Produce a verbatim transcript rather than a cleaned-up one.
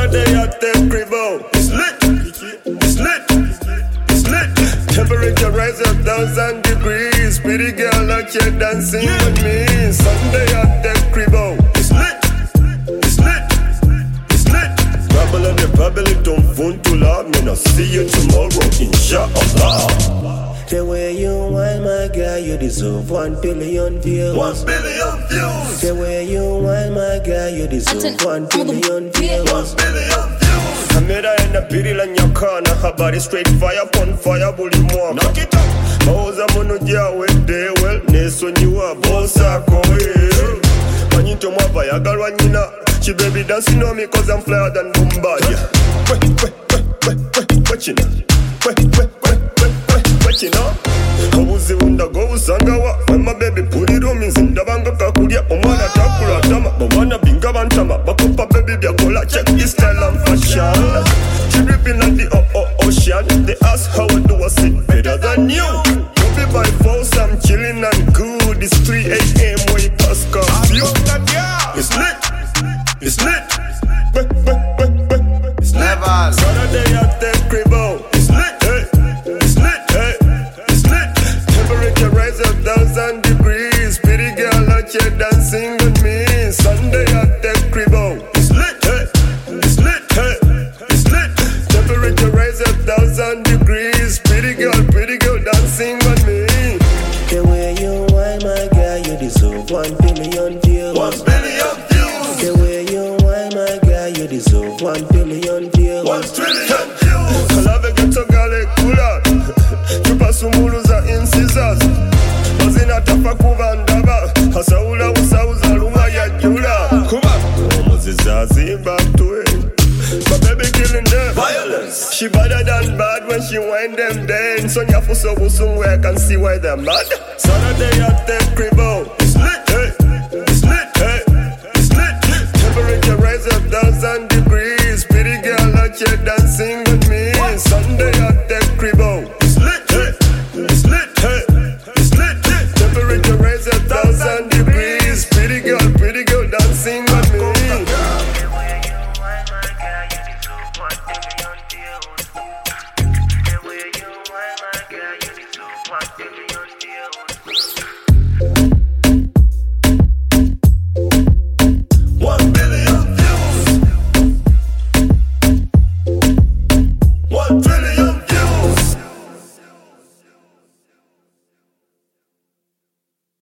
Saturday at the cribbo. It's lit, it's lit, it's lit. Temperature rise up thousand degrees. Pretty girl out here dancing with me. Sunday at the cribbo. It's lit, it's lit, it's lit. Trouble on the public, don't phone too loud. Me not see you tomorrow, inshallah. The way you whine, my girl, you deserve one billion views. One billion views. The way you whine, my girl, you deserve one billion views. One billion views. I made her in a pity in your corner. Her body straight fire, pon fire, bully more. Knock it up. Mauza mono dia with day well. Neso niwa bossa koe. Manito mwava ya galwa nina. She baby dancing on me cause I'm flyer than Bombay. Wait, wait, wait, wait, wait, wait, you know. Wait, wait, wait, wait, wait, wait, you know. Kawuzi unda go usangawa. When my baby put it on me, zindabanga kakulia. Omwana takula tama, bawana binga bantama. Bakupa baby biakola, check this style and fashion. She ripping like the oh, oh, ocean. They ask how I do, I sit better than you. You be by force, I'm chilling and good. It's three a.m. way past curfew. It's lit, it's lit. Wait, wait, wait, wait. It's lit. Saturday at the cribbo. It's lit, hey. It's lit, hey. It's lit. Temperature rise up thousand degrees. Pretty girl out here dancing with me. Sunday at the cribbo. It's lit, hey. It's lit, hey. It's lit. Temperature rise up thousand degrees. Pretty girl, pretty girl dancing with me. The way you whine, my girl, you deserve one billion views. One billion views. The way you whine, my girl, you deserve one billion views. One trillion views. Kalave geto gale kula. Chupa sumuluza in scissors. Mazina tapa kuvandaba. Hasaula usauza luma ya jula. Kuba. Omozizazi back to it. My baby killing them. Violence. She better than bad when she wind them down. Sonya fuso busungwe, I can see why they're mad. Saturday at the